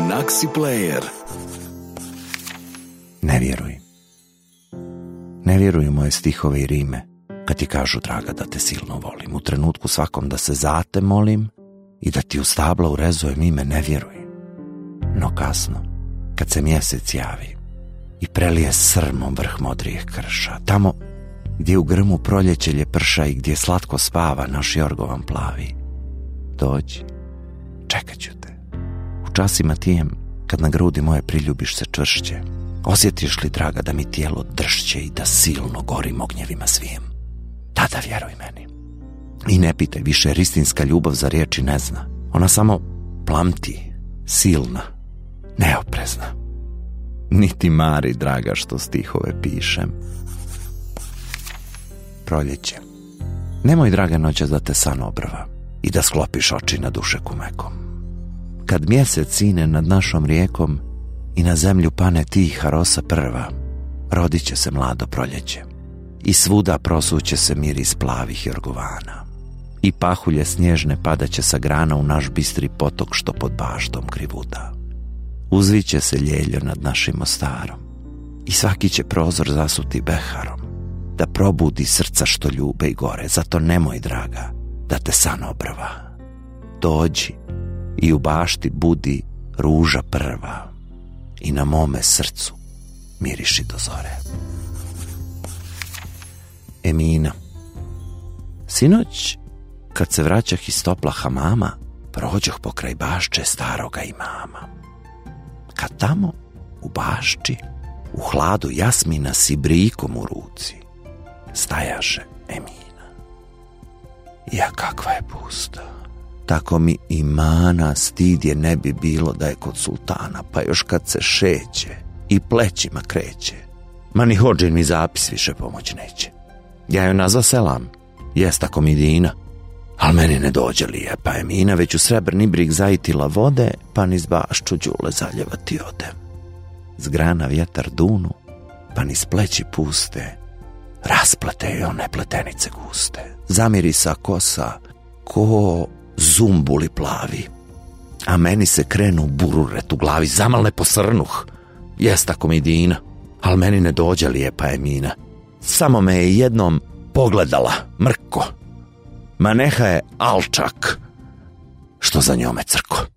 Naxi Player. Ne vjeruj u moje stihove i rime, kad ti kažu, draga, da te silno volim. U trenutku svakom da se za te molim i da ti u stabla urezujem ime, ne vjeruj. No kasno, kad se mjesec javi i prelije srmom vrh modrijih krša, tamo gdje u grmu proljeće ljeprša i gdje slatko spava naš jorgovan plavi, dođi, čekat ću te. U časima tijem, kad na grudi moje priljubiš se čvršće, osjetiš li, draga, da mi tijelo dršće i da silno gorim ognjevima svijem? Tada vjeruj meni. I ne pitaj više, jer istinska ljubav za riječi ne zna. Ona samo plamti, silna, neoprezna. Niti mari, draga, što stihove pišem. Proljeće. Nemoj, draga, noćas da te san obrva i da sklopiš oči na dušeku mekom. Kad mjesec sine nad našom rijekom i na zemlju pane tiha rosa prva, rodit će se mlado proljeće i svuda prosuće se miris plavih jorgovana i pahulje snježne padaće sa grana u naš bistri potok što pod baštom krivuda. Uzviće se ljeljo nad našim Mostarom i svaki će prozor zasuti beharom da probudi srca što ljube i gore. Zato nemoj, draga, da te san obrva. Dođi i u bašti budi ruža prva i na mome srcu miriši do zore. Emina. Sinoć, kad se vraćah iz topla hamama, prođoh pokraj bašče staroga imama. Kad tamo, u bašči, u hladu jasmina s ibrikom u ruci, stajaše Emina. Ja, kakva je pusta. Tako mi imana stid je ne bi bilo da je kod sultana, pa još kad se šeće i plećima kreće, ma ni hođen mi zapis više pomoć neće. Ja joj nazva selam, jest ako mi dina, al meni ne dođe lijepa Emina, već u srebrni brig zajitila vode, pa niz bašču đule zaljevati ode. Z grana vjetar dunu, pa niz pleći puste, rasplete joj one pletenice guste. Zamirisa kosa, ko zumbuli plavi, a meni se krenu bururet u glavi, zamal ne posrnuh, jest ako mi dina, al meni ne dođe lijepa Emina. Samo me je jednom pogledala, mrko, ma neha je alčak, što za njome crko.